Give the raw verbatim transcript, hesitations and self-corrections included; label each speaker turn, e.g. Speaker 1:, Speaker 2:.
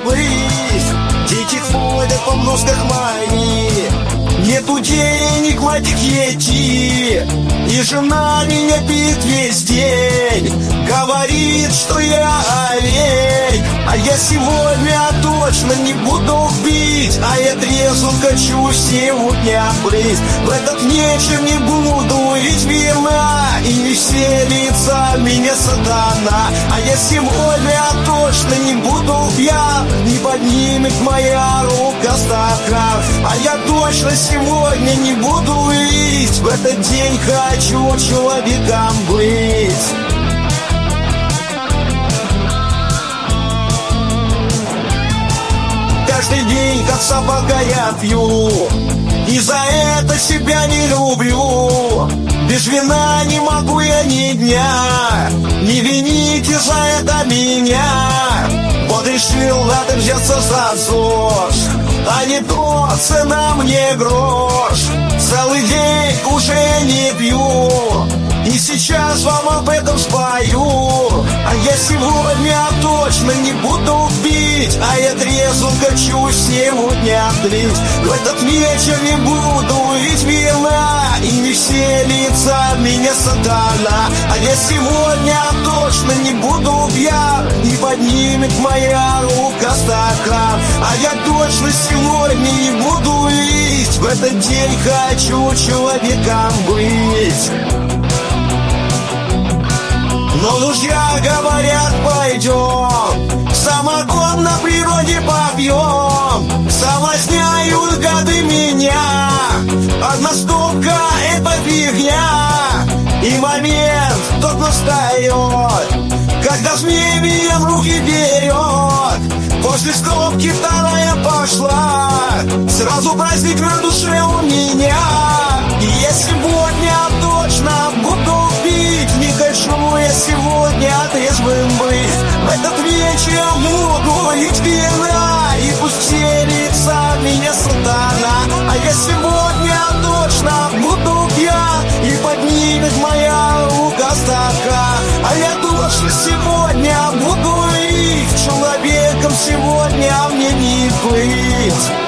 Speaker 1: плыть. Дети ходят по мносках мои, нету денег в этикете, и жена меня пит весь день, говорит, что я олень. А я сегодня точно не буду пить, а я трезво хочу сегодня плыть. В этот вечер не буду лить вина, и не веселится меня сатана. А я сегодня точно не буду пьян, не поднимет моя рука стакан. А я точно сегодня не буду лить, в этот день хочу человеком быть. Каждый день, как собака, я пью, и за это себя не люблю. Без вина не могу я ни дня, не вините за это меня. Вот решил надо взяться за ЗОЖ, а не то цена мне грош. Целый день уже не пью, и сейчас вам об этом спою. А я сегодня точно не буду пить, а я трезво хочу сегодня плыть. В этот вечер не буду лить вина, и не веселится меня сатана. А я сегодня точно не буду пьян, и поднимет моя рука стакан. А я точно сегодня не буду лить, в этот день хочу человеком быть. Но друзья говорят, пойдем, самогон на природе попьем. Соблазняют гады меня, одна стопка — это фигня. И момент тот настает, когда змей меня в руки берет. После стопки вторая пошла, сразу праздник на душе у меня. И я сегодня точно буду пить, не хочу я сегодня трезвым быть. В этот вечер буду лить вина, и пусть селится меня сатана. А я сегодня точно буду пьян, и поднимет моя рука стакан. А я точно сегодня буду лить, человеком сегодня мне не быть.